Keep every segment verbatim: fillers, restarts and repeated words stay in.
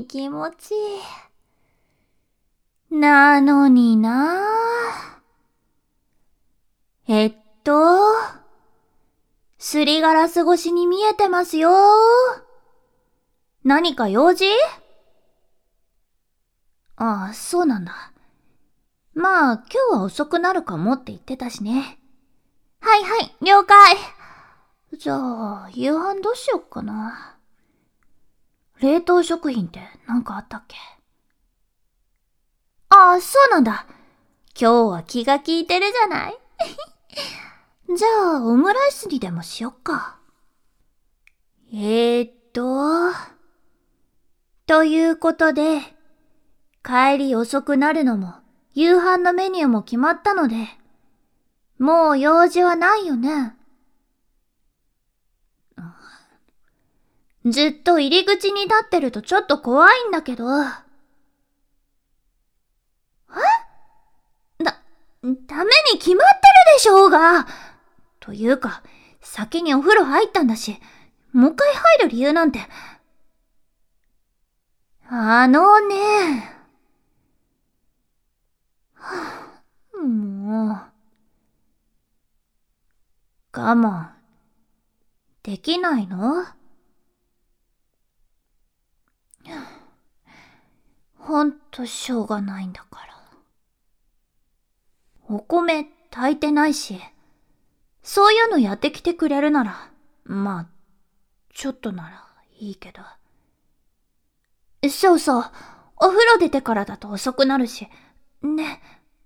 気持ちいい。なのになぁ。えっと、すりガラス越しに見えてますよ。何か用事？ああ、そうなんだ。まあ、今日は遅くなるかもって言ってたしね。はいはい、了解。じゃあ、夕飯どうしよっかな。冷凍食品ってなんかあったっけ？ああ、そうなんだ。今日は気が利いてるじゃないじゃあ、オムライスにでもしよっか。えーっと、ということで、帰り遅くなるのも、夕飯のメニューも決まったので、もう用事はないよね。ずっと入り口に立ってるとちょっと怖いんだけど。え？だ、ダメに決まってるでしょうが。というか、先にお風呂入ったんだし、もう一回入る理由なんて。あのね。はぁ、もう。我慢、できないの？ほんとしょうがないんだから。お米炊いてないし、そういうのやってきてくれるなら、まあ、ちょっとならいいけど。そうそう、お風呂出てからだと遅くなるし、ね。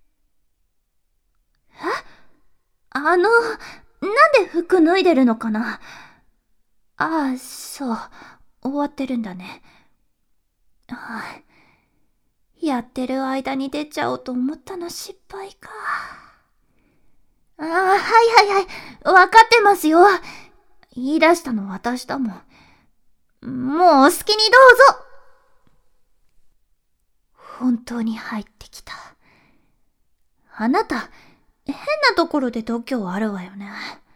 え？あの、なんで服脱いでるのかな？ああ、そう、終わってるんだね。はあ、やってる間に出ちゃおうと思ったの失敗か。ああ、はいはいはい。わかってますよ。言い出したの私だもん。もうお好きにどうぞ。本当に入ってきた。あなた、変なところで度胸あるわよね。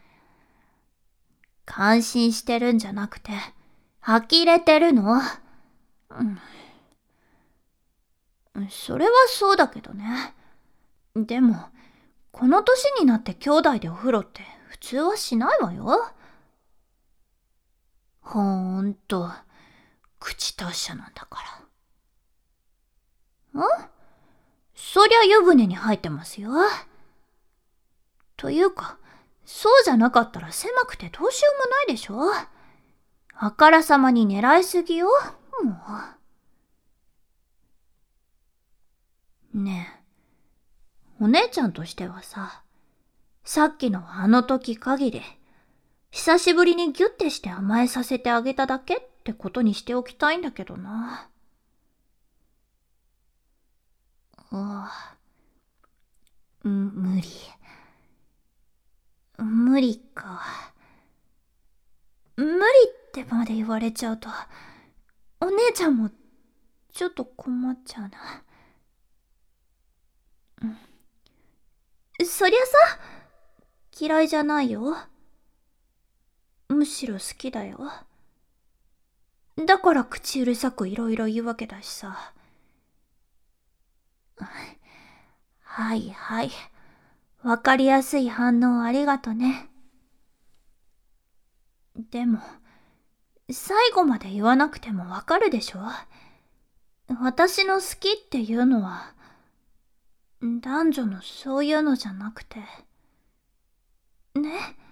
感心してるんじゃなくて、呆れてるの？うん。それはそうだけどね。でも、この年になって兄弟でお風呂って普通はしないわよ。ほーんと、口達者なんだから。ん？そりゃ湯船に入ってますよ。というか、そうじゃなかったら狭くてどうしようもないでしょ。あからさまに狙いすぎよ。もう。ねえ、お姉ちゃんとしてはさ、さっきのあの時限り、久しぶりにギュッてして甘えさせてあげただけってことにしておきたいんだけどな。ああ、無理。無理か。無理ってまで言われちゃうと、お姉ちゃんもちょっと困っちゃうな。うん。そりゃさ、嫌いじゃないよ。むしろ好きだよ。だから口うるさくいろいろ言うわけだしさ。はいはい。わかりやすい反応ありがとね。でも、最後まで言わなくてもわかるでしょ？私の好きっていうのは、男女のそういうのじゃなくて、ね？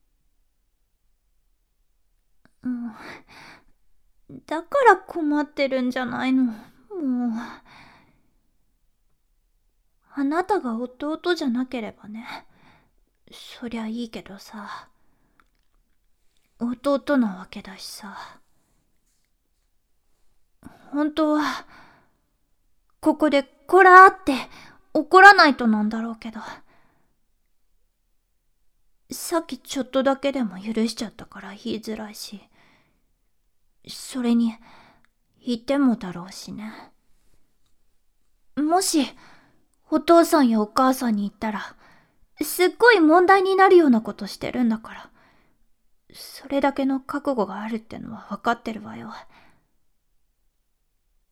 うん。だから困ってるんじゃないの。もう。あなたが弟じゃなければね。そりゃいいけどさ。弟なわけだしさ。本当は、ここでこらーって怒らないとなんだろうけど。さっきちょっとだけでも許しちゃったから言いづらいし。それに、言ってもだろうしね。もし、お父さんやお母さんに言ったら、すっごい問題になるようなことしてるんだから。それだけの覚悟があるってのは分かってるわよ。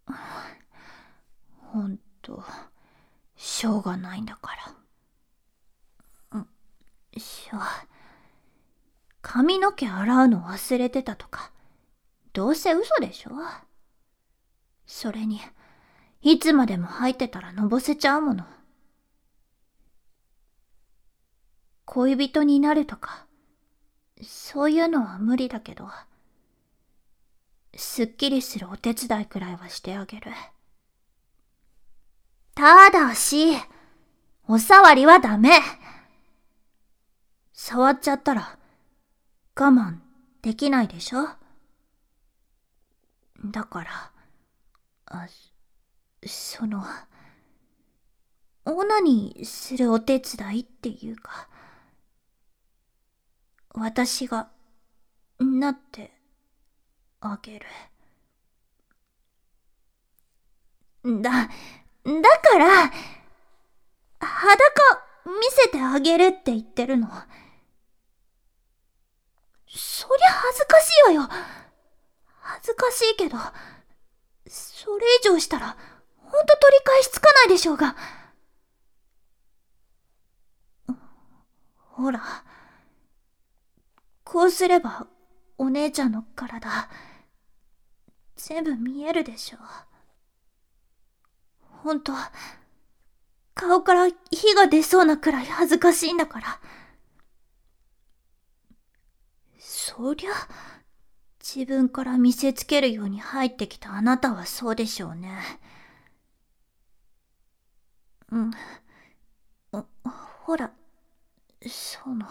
ほんと、しょうがないんだから。ん、しょ。髪の毛洗うの忘れてたとか、どうせ嘘でしょ。それに、いつまでも入ってたらのぼせちゃうもの。恋人になるとか、そういうのは無理だけど、すっきりするお手伝いくらいはしてあげる。ただし、お触りはダメ。触っちゃったら、我慢できないでしょ。だから、あ、その、オナニーするお手伝いっていうか、私が、なってあげる。だ、だから、裸見せてあげるって言ってるの。そりゃ恥ずかしいわよ。恥ずかしいけど、それ以上したら、ほんと取り返しつかないでしょうが。ほら、こうすれば、お姉ちゃんの体、全部見えるでしょ。ほんと、顔から火が出そうなくらい恥ずかしいんだから。そりゃ、自分から見せつけるように入ってきたあなたはそうでしょうね。うん。ほら、その、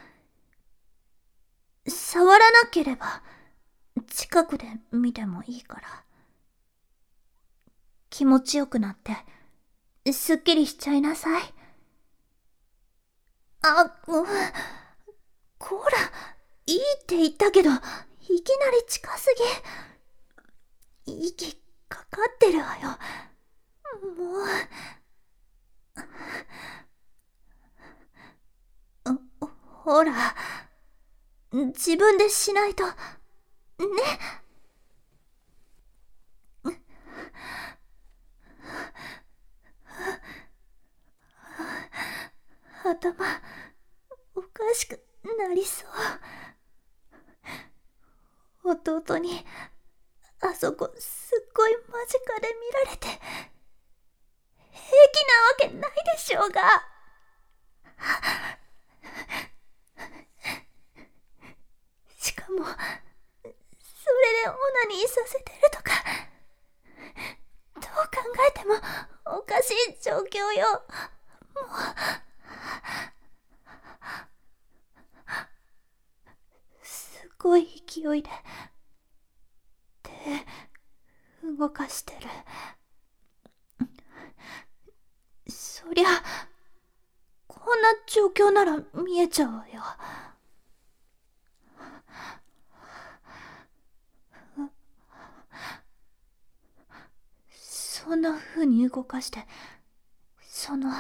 触らなければ、近くで見てもいいから。気持ちよくなって、すっきりしちゃいなさい。あ、うん。こら、いいって言ったけど、いきなり近すぎ。息かかってるわよ。もう。ほら、自分でしないと、ね。頭、おかしくなりそう。弟に、あそこすっごい間近で見られて、平気なわけないでしょうが。しかも、それでオナニーさせてるとか、どう考えてもおかしい状況よ。もう、すごい勢いで、手、動かしてる。そりゃ、こんな状況なら見えちゃうわよ。そんな風に動かして、その、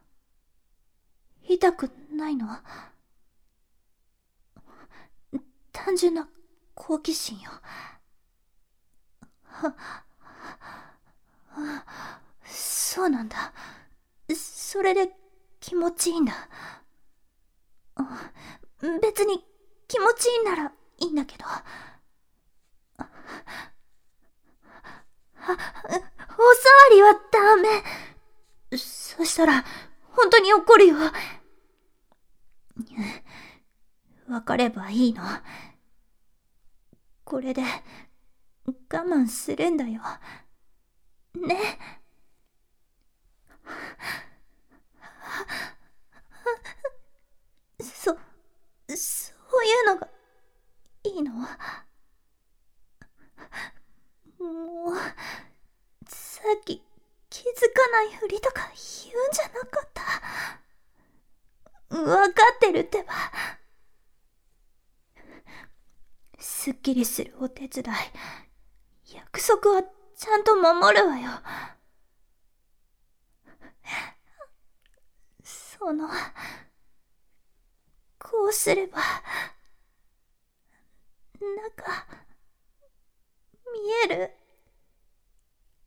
痛くないの？単純な好奇心よ。そうなんだ。それで気持ちいいんだ。別に気持ちいいならいいんだけど。お触りはダメ。そしたら本当に怒るよ。わかればいいの。これで我慢するんだよ。ね。そ、そういうのがいいの？もう、さっき気づかないふりとか言うんじゃなかった。わかってるってば。すっきりするお手伝い、約束はちゃんと守るわよ。その、こうすれば、中、見える？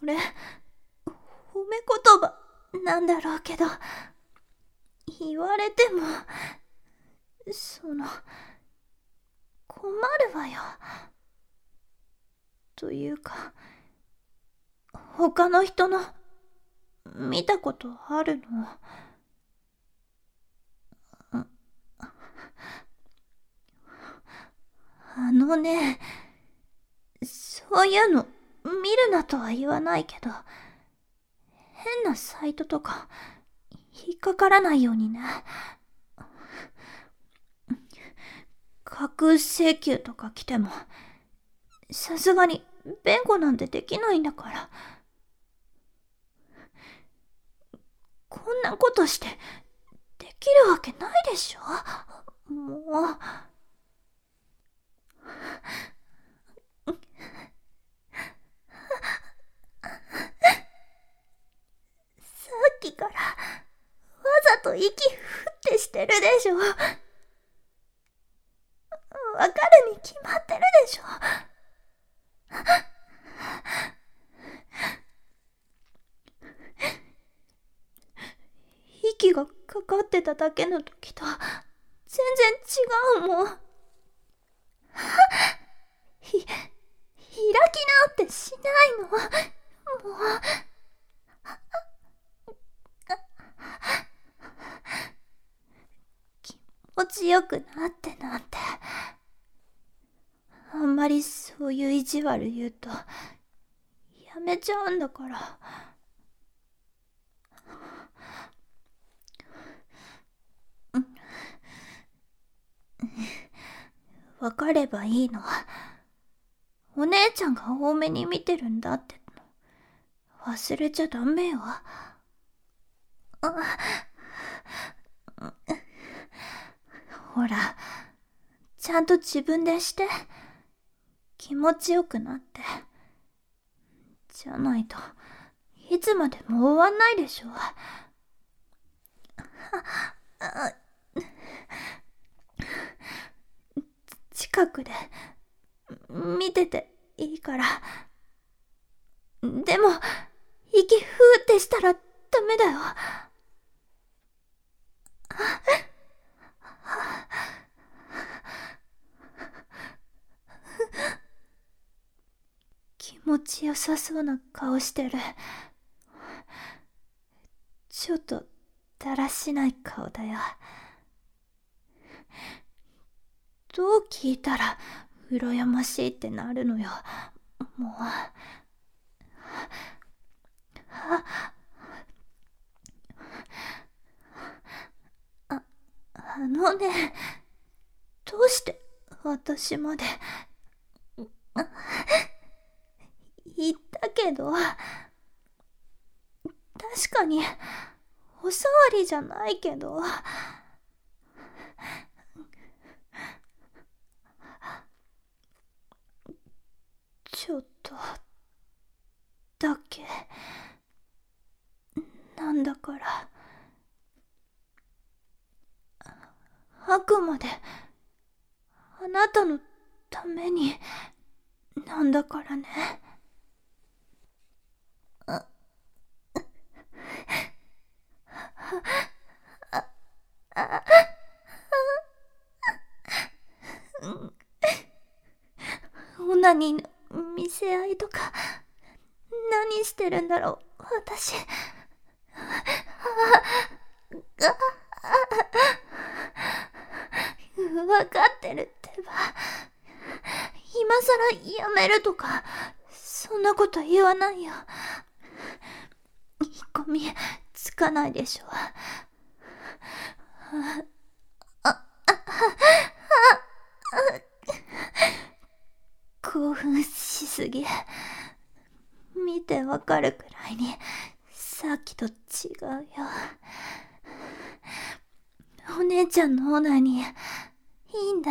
れ、褒め言葉なんだろうけど、言われても、その、困るわよ。というか、他の人の見たことあるの？あのね、そういうの見るなとは言わないけど、変なサイトとか引っかからないようにね。架空請求とか来ても、さすがに弁護なんてできないんだから。こんなことしてできるわけないでしょ。もう。さっきからわざと息ふってしてるでしょ。わかるに決まってるでしょ。息がかかってただけの時と全然違うもん。ひ、開き直ってしないの。もう。気持ちよくなってなんて。あんまりそういう意地悪言うとやめちゃうんだから。わかればいいの。お姉ちゃんが多めに見てるんだっての忘れちゃダメよ。ほら、ちゃんと自分でして。気持ちよくなって。じゃないといつまでも終わんないでしょ。近くで見てていいから。でも息ふーってしたらダメだよ。気持ちよさそうな顔してる。ちょっとだらしない顔だよ。どう聞いたら羨ましいってなるのよ。もう。あ、あのね、どうして私まで言ったけど、確かにおさわりじゃないけど、ちょっとだけなんだから。あくまであなたのためになんだからね。あオナニーの見せ合いとか何してるんだろう私。分かってるってば。今さらやめるとかそんなこと言わないよ。引っ込みつかないでしょ。興奮しすぎ。見てわかるくらいにさっきと違うよ。お姉ちゃんのオナニーいいんだ。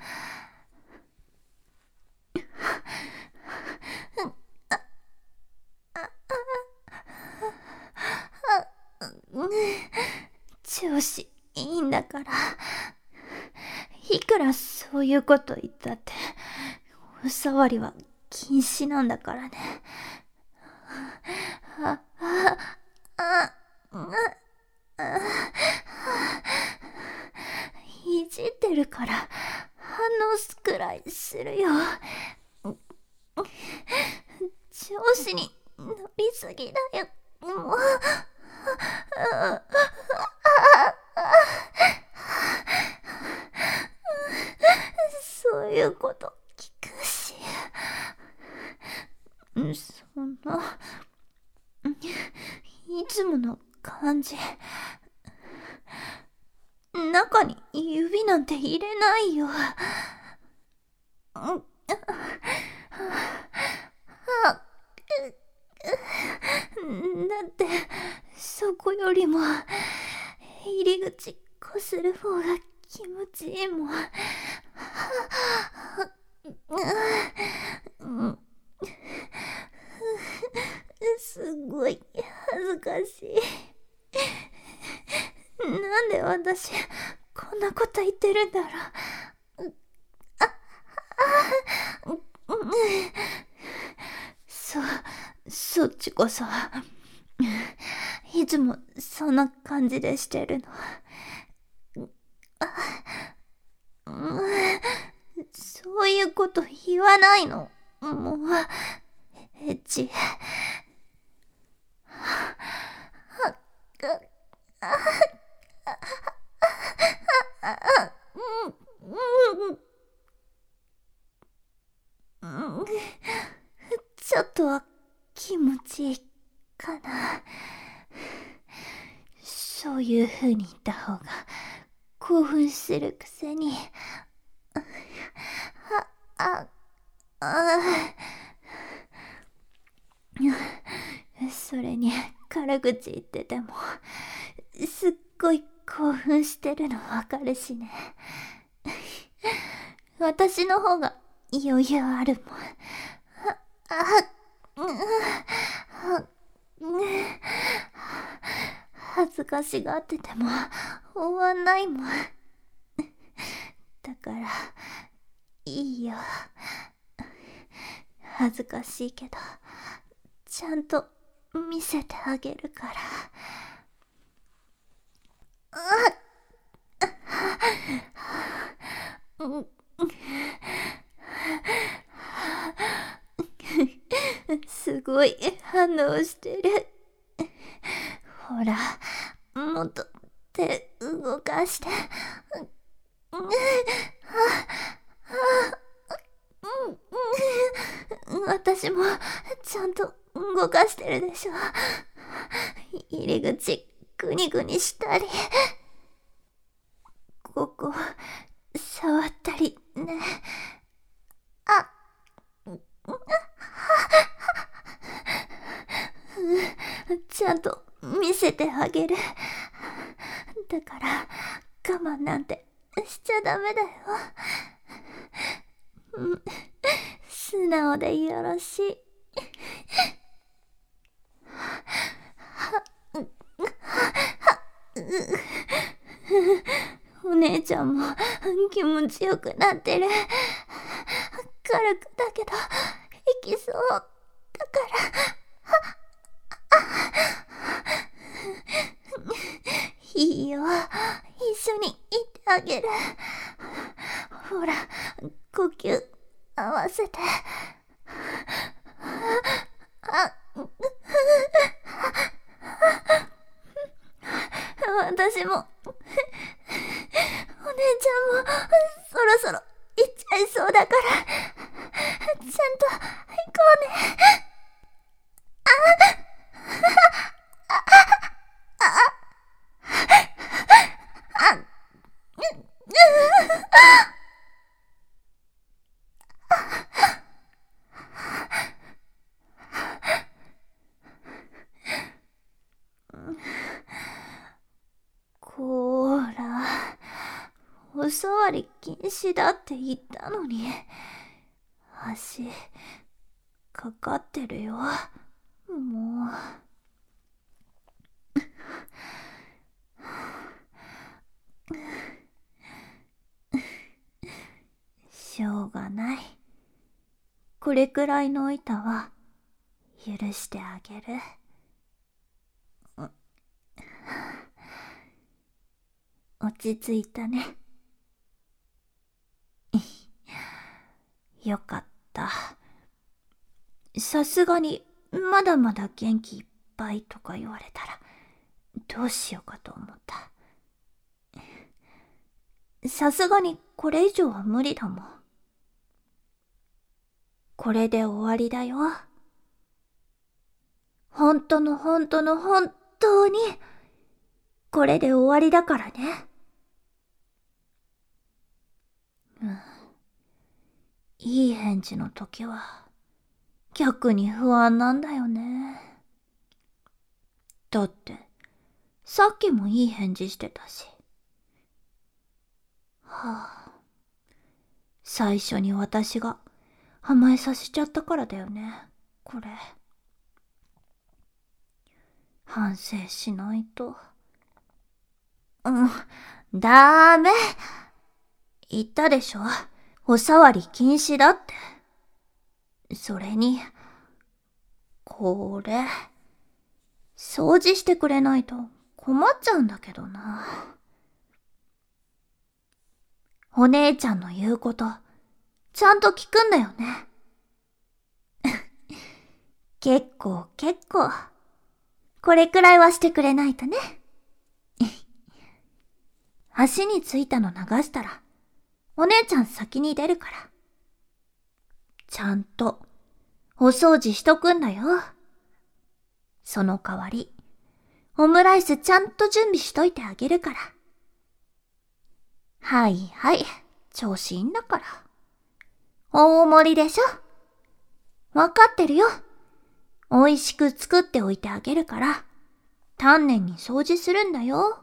調子いいんだから。いくらそういうこと言ったっておさわりは禁止なんだからね。 あ、あ、あ、あ、いじってるから反応すくらいするよ。調子に乗りすぎだよ。もう。そういうこと聞くし。そんな、いつもの感じ。中に指なんて入れないよ。だってそこよりも入り口こする方が気持ちいいもん。すごい恥ずかしい。なんで私こんなこと言ってるんだろう。そ、そっちこそいつもそんな感じでしてるの。そういうこと言わないの。もうエッチ。ちょっとは気持ちいいかな。そういう風に言った方が興奮するくせに。あ、あ、あ。それに軽口言っててもすっごい興奮してるのわかるしね。私の方が余裕あるもん。あ、恥ずかしがってても終わんないもん。だからいいよ。恥ずかしいけどちゃんと見せてあげるから。すごい反応してる。ほら、もっと手動かして。私もちゃんと動かしてるでしょ。入り口グニグニしたり、ここ触ったりね。あ、ちゃんと見せてあげる。だから我慢なんてしちゃダメだよ。素直でよろしい。お姉ちゃんも気持ちよくなってる。軽くだけどいきそうだからいいよ、一緒に行ってあげる。ほら、呼吸合わせて。あ、私もお姉ちゃんもそろそろ行っちゃいそうだから、ちゃんと行こうね。こーら、おさわり禁止だって言ったのに、足かかってるよ。もうしょうがない。これくらいの板は許してあげる。落ち着いたね。よかった。さすがにまだまだ元気いっぱいとか言われたらどうしようかと思った。さすがにこれ以上は無理だもん。これで終わりだよ。本当の本当の本当にこれで終わりだからね。うん、いい返事の時は逆に不安なんだよね。だってさっきもいい返事してたし。はあ、最初に私が甘えさせちゃったからだよね、これ。反省しないと。うん、ダメ。言ったでしょ。お触り禁止だって。それに、これ、掃除してくれないと困っちゃうんだけどな。お姉ちゃんの言うこと、ちゃんと聞くんだよね。結構結構。これくらいはしてくれないとね。足についたの流したら、お姉ちゃん先に出るから。ちゃんと、お掃除しとくんだよ。その代わり、オムライスちゃんと準備しといてあげるから。はいはい、調子いいんだから。大盛りでしょ。わかってるよ。美味しく作っておいてあげるから、丹念に掃除するんだよ。